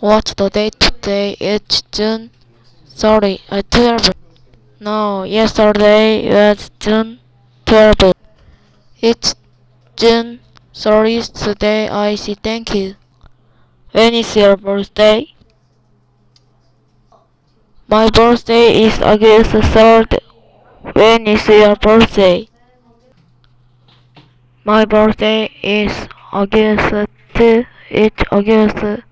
What's the date today? It's June 30, 12. No, yesterday was June 12. It's June 30th today. I see. Thank you. When is your birthday? My birthday is August 3rd. When is your birthday? My birthday is August 2. It's August